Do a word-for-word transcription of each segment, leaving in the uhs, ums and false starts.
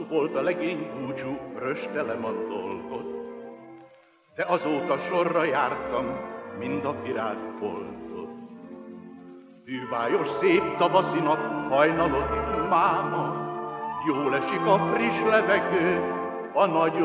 volt a legény búcsú, röstelem a dolgot, de azóta sorra jártam mind a virágboltot. Bűvályos szép tavaszi nap hajnalodik máma, jól esik a friss levegő a nagy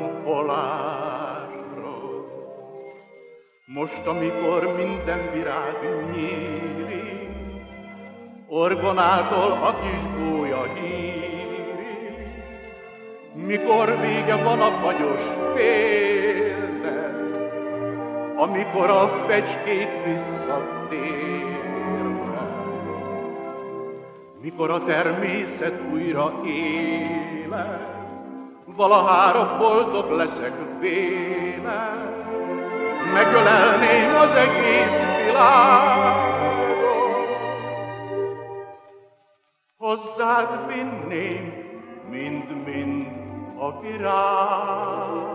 lompolásra. Most, amikor minden virág nyíri, orgonától a kis gólya híri, mikor vége van a fagyos télnek, amikor a fecskék visszatérnek, mikor a természet újra élet, valahára boldog leszek vélek, megölelném az egész világot, hozzád vinném mind-mind a virágot.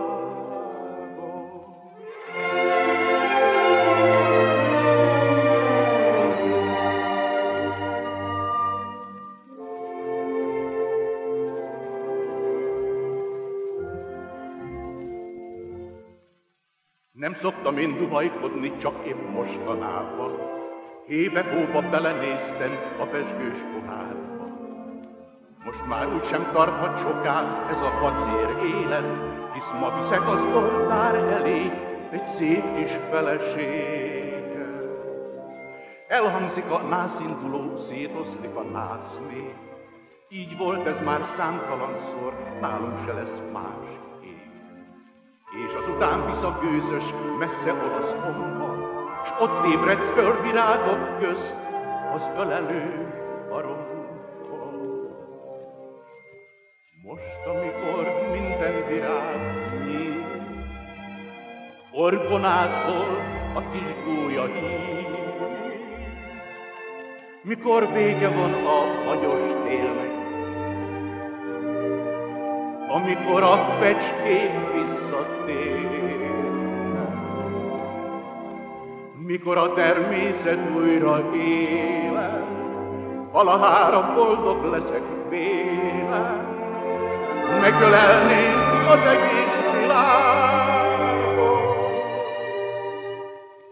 Nem szoktam én duhajkodni, csak épp mostanában, hébe-hóba belenéztem a pezsgős pohárba. Most már úgysem tarthat soká ez a pacér élet, hisz ma viszek az oltár elé egy szép kis feleséget. Elhangzik a nászinduló, szétoszlik a nászmély, így volt ez már számtalanszor, nálunk se lesz más. És azután visz a gőzös, messze olasz honka, s ott ébredsz földvirágok közt az ölelő baromba. Most, amikor minden virág nyíl, orgonától a kis gólya hír, mikor vége van a fagyos télnek, amikor a fecskék visszatérnek, mikor a természet újra élet, valahára boldog leszek vélek, megölelném az egész világot,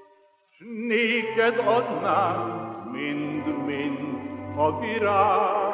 s néked adnám mind-mind a virág.